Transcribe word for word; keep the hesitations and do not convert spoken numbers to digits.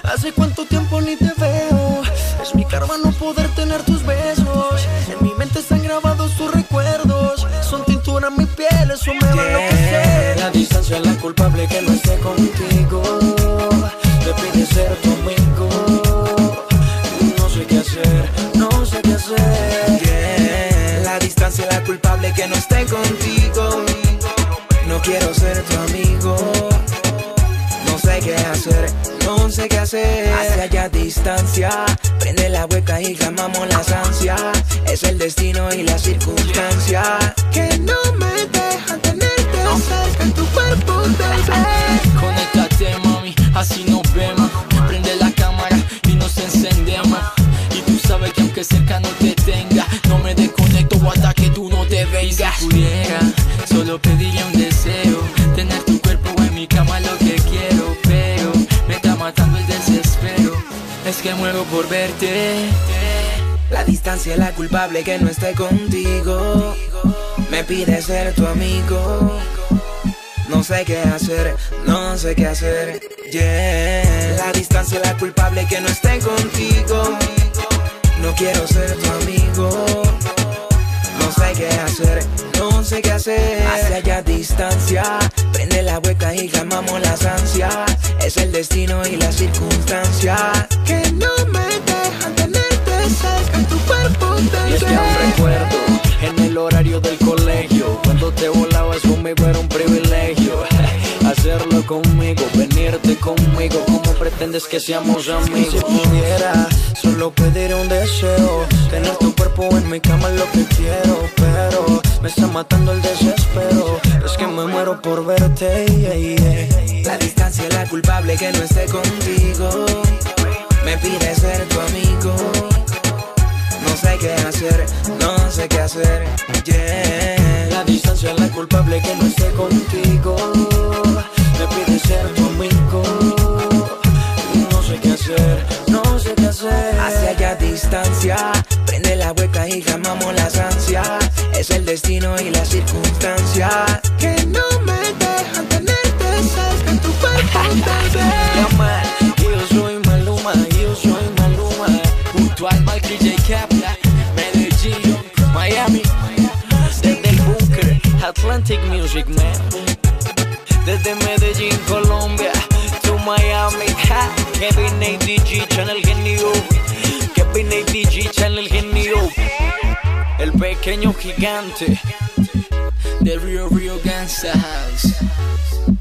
Hace cuánto tiempo ni te veo. Es mi karma no poder tener tus besos. En mi mente están grabados tus recuerdos. Son tintura en mi piel, eso me va a enloquecer. La distancia es la culpable que no esté contigo. Me pide ser tu amigo. No sé qué hacer, no sé qué hacer. Yeah. La distancia es la culpable que no esté contigo. No quiero ser tu amigo. No sé qué hacer, no sé qué hacer. Hacia allá distancia, prende la hueca y calmamos las ansias. Es el destino y la circunstancia que no me dejan tenerte cerca en tu cuerpo, baby. Conéctate, mami, así nos vemos. Prende la cámara y nos encendemos. Y tú sabes que aunque cerca no te tenga, no me desconecto hasta que tú no te vengas. Si pudiera, solo pediría un deseo, tener tu cuerpo en mi cama, lo que quiero. Pero me está matando el desespero, es que muero por verte. La distancia es la culpable que no esté contigo. Me pide ser tu amigo. No sé qué hacer, no sé qué hacer. Yeah. La distancia es la culpable que no esté contigo. No quiero ser tu amigo. No sé qué hacer, no sé qué hacer. Hacia allá distancia, prende la hueca y calmamos las ansias. Es el destino y la circunstancia que no me dejan tenerte cerca en tu cuerpo, baby. Y es que aún recuerdo en el horario del colegio, cuando te volabas conmigo era un privilegio. Hacerlo conmigo, venirte conmigo, ¿cómo pretendes que seamos amigos? Si pudiera, solo pedir un deseo, tener tu cuerpo en mi cama es lo que quiero. Pero me está matando el desespero, es que me muero por verte, yeah, yeah. La distancia es la culpable que no esté contigo. Me pide ser tu amigo. No sé qué hacer, no sé qué hacer, yeah. La distancia es la culpable que no esté contigo. Me pide ser tu amigo. No sé qué hacer, no sé qué hacer. Hacia allá distancia, prende la hueca y calmamos las ansias. Es el destino y la circunstancia que no me dejan tenerte cerca en tu cuerpo, baby. Yeah, man, yo soy Maluma, yo soy Maluma. Junto al Michael J. Capla, Medellín, Miami. Desde el búnker, Atlantic Music, man. Desde Medellín, Colombia, to Miami, ha. Kevin A D G, Channel Genio. Kevin A D G, Channel Genio. El pequeño gigante The Real Real Gangsta House.